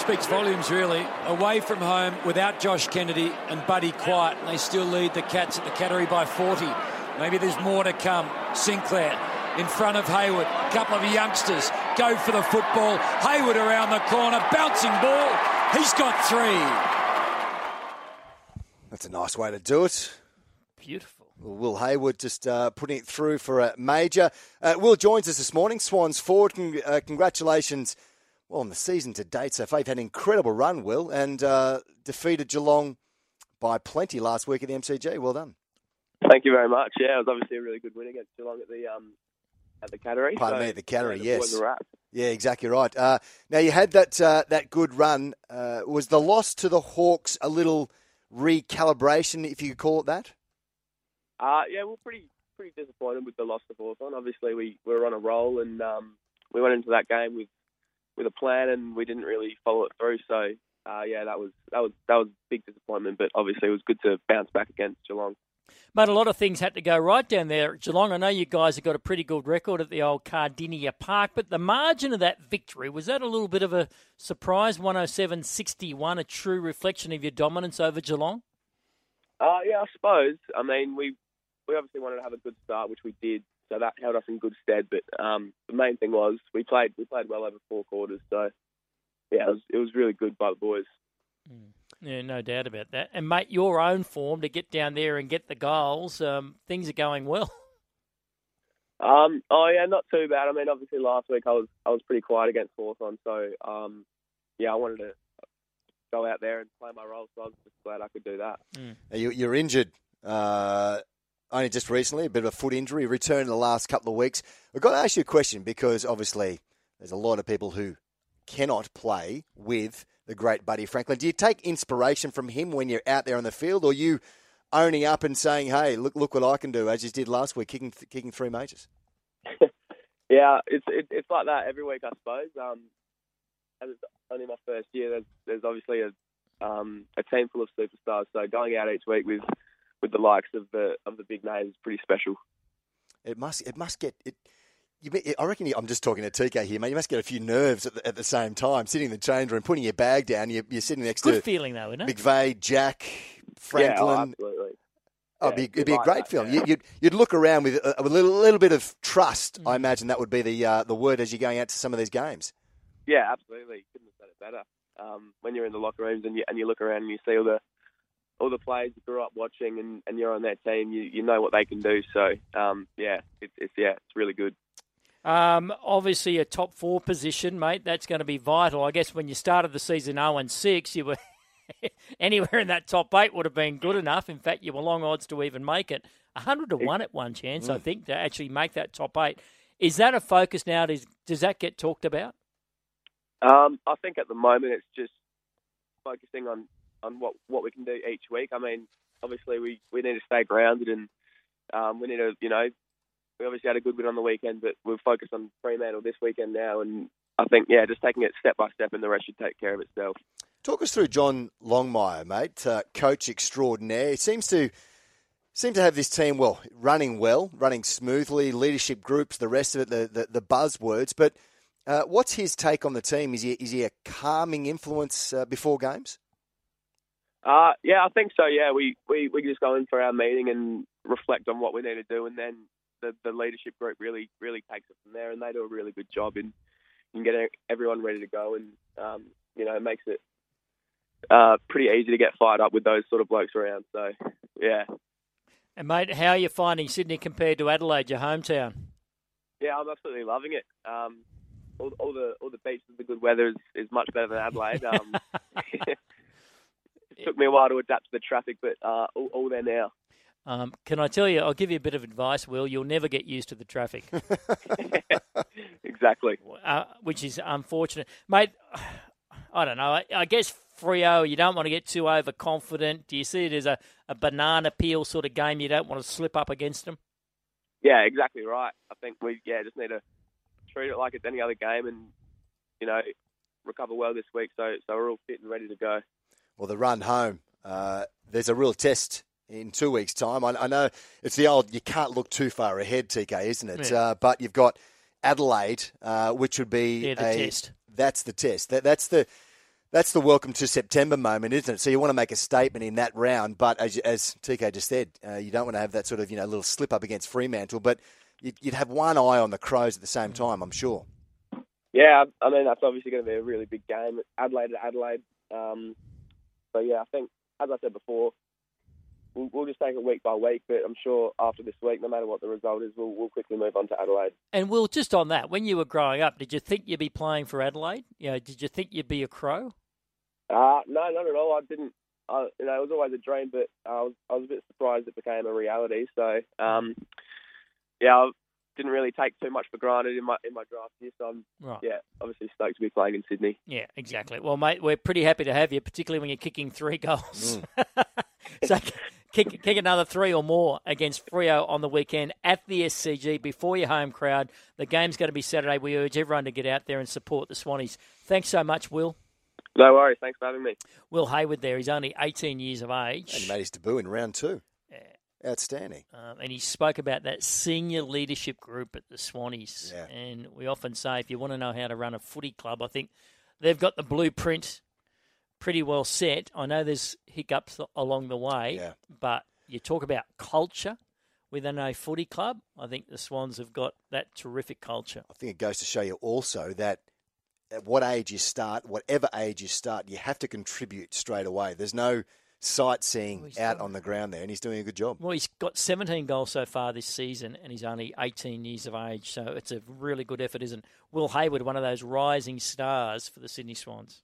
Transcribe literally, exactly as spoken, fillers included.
speaks volumes, really. Away from home without Josh Kennedy and Buddy Quiet, and they still lead the Cats at the Cattery by forty. Maybe there's more to come. Sinclair in front of Hayward. A couple of youngsters go for the football. Hayward around the corner, bouncing ball. He's got three. That's a nice way to do it. Beautiful. Will Hayward just uh, putting it through for a major. Uh, Will joins us this morning, Swans forward. Con- uh, congratulations well, on the season to date so far. You've had an incredible run, Will, and uh, defeated Geelong by plenty last week at the M C G. Well done. Thank you very much. Yeah, it was obviously a really good win against Geelong at the um, at the Cattery. Pardon so, me, at the Cattery, yeah, yes. The yeah, exactly right. Uh, now, you had that uh, that good run. Uh, was the loss to the Hawks a little recalibration, if you could call it that? Uh, yeah, we're pretty pretty disappointed with the loss to Hawthorn. Obviously, we, we were on a roll, and um, we went into that game with, with a plan, and we didn't really follow it through. So, uh, yeah, that was that was that was a big disappointment. But obviously, it was good to bounce back against Geelong. But a lot of things had to go right down there at Geelong. I know you guys have got a pretty good record at the old Cardinia Park, but the margin of that victory, was that a little bit of a surprise? one oh seven sixty-one, a true reflection of your dominance over Geelong? Uh, yeah, I suppose. I mean, we we obviously wanted to have a good start, which we did, so that held us in good stead. But um, the main thing was we played we played well over four quarters. So, yeah, it was, it was really good by the boys. Mm. Yeah, no doubt about that. And, mate, your own form to get down there and get the goals, um, things are going well. Um, oh, yeah, not too bad. I mean, obviously last week I was I was pretty quiet against Hawthorn, so, um, yeah, I wanted to go out there and play my role, so I was just glad I could do that. Mm. You, you're injured uh, only just recently, a bit of a foot injury, returned in the last couple of weeks. I've got to ask you a question because, obviously, there's a lot of people who cannot play with the great Buddy Franklin. Do you take inspiration from him when you're out there on the field, or are you owning up and saying, hey, look look what I can do, as you did last week, kicking kicking three majors? Yeah, it's it, it's like that every week, I suppose. Um, as it's only my first year, there's, there's obviously a um, a team full of superstars, so going out each week with, with the likes of the of the big names is pretty special. It must it must get it. You, I reckon you, I'm just talking to T K here, mate. You must get a few nerves at the, at the same time, sitting in the change room, putting your bag down. You're, you're sitting next Good to feeling, though, isn't it? McVeigh, Jack, Franklin. Yeah, oh, absolutely. Oh, yeah, it'd, be, it'd be a like great that, feeling. Yeah. You'd, you'd look around with a, a little, little bit of trust. Mm. I imagine that would be the uh, the word as you're going out to some of these games. Yeah, absolutely. You couldn't have said it better. Um, when you're in the locker rooms and you and you look around and you see all the all the players you grew up watching and, and you're on their team, you, you know what they can do. So um, yeah, it's, it's yeah, it's really good. Um, obviously, a top four position, mate. That's going to be vital. I guess when you started the season oh and six, you were anywhere in that top eight would have been good enough. In fact, you were long odds to even make it. A hundred to one at one chance, mm. I think, to actually make that top eight. Is that a focus now? Does does that get talked about? Um, I think at the moment it's just focusing on, on what, what we can do each week. I mean, obviously we, we need to stay grounded and um, we need to, you know, we obviously had a good win on the weekend, but we'll focus on Fremantle this weekend now. And I think, yeah, just taking it step by step and the rest should take care of itself. Talk us through John Longmire, mate, uh, coach extraordinaire. He seems to seem to have this team, well, running well, running smoothly, leadership groups, the rest of it, the, the, the buzzwords. But uh, what's his take on the team? Is he, is he a calming influence uh, before games? Uh, yeah, I think so, yeah. We, we, we just go in for our meeting and reflect on what we need to do, and then the, the leadership group really really takes it from there, and they do a really good job in, in getting everyone ready to go, and, um, you know, it makes it uh, pretty easy to get fired up with those sort of blokes around. So, yeah. And, mate, how are you finding Sydney compared to Adelaide, your hometown? Yeah, I'm absolutely loving it. Um, all, all the all the beaches, the good weather is, is much better than Adelaide. Um, it took me a while to adapt to the traffic, but uh, all, all there now. Um, can I tell you, I'll give you a bit of advice, Will. You'll never get used to the traffic. Exactly. Uh, which is unfortunate. Mate, I don't know. I, I guess Freo, you don't want to get too overconfident. Do you see it as a, a banana peel sort of game? You don't want to slip up against them? Yeah, exactly right. I think we yeah just need to treat it like it's any other game and, you know, recover well this week so, so we're all fit and ready to go. Well, the run home, uh, there's a real test in two weeks' time. I, I know it's the old, you can't look too far ahead, T K, isn't it? Yeah. Uh, but you've got Adelaide, uh, which would be yeah, the a, test. That's the test. That, that's the That's the welcome to September moment, isn't it? So you want to make a statement in that round, but as, as T K just said, uh, you don't want to have that sort of, you know, little slip up against Fremantle, but you'd, you'd have one eye on the Crows at the same time, I'm sure. Yeah, I mean, that's obviously going to be a really big game. Adelaide to Adelaide. Um, so, yeah, I think, as I said before, we'll, we'll just take it week by week, but I'm sure after this week, no matter what the result is, we'll, we'll quickly move on to Adelaide. And, Will, just on that, when you were growing up, did you think you'd be playing for Adelaide? You know, did you think you'd be a Crow? Uh, no, not at all. I didn't. I, you know, it was always a dream, but I was I was a bit surprised it became a reality. So, um, yeah, I didn't really take too much for granted in my in my draft year. So I'm, right. yeah, obviously stoked to be playing in Sydney. Yeah, exactly. Well, mate, we're pretty happy to have you, particularly when you're kicking three goals. Mm. So kick, kick another three or more against Freo on the weekend at the S C G before your home crowd. The game's going to be Saturday. We urge everyone to get out there and support the Swannies. Thanks so much, Will. No worries. Thanks for having me. Will Hayward there. He's only eighteen years of age. And he made his debut in round two. Yeah. Outstanding. Um, and he spoke about that senior leadership group at the Swannies. Yeah. And we often say if you want to know how to run a footy club, I think they've got the blueprint pretty well set. I know there's hiccups along the way, yeah. but you talk about culture within a footy club. I think the Swans have got that terrific culture. I think it goes to show you also that at what age you start, whatever age you start, you have to contribute straight away. There's no sightseeing oh, out on the ground there, and he's doing a good job. Well, he's got seventeen goals so far this season, and he's only eighteen years of age, so it's a really good effort, isn't it? Will Hayward, one of those rising stars for the Sydney Swans.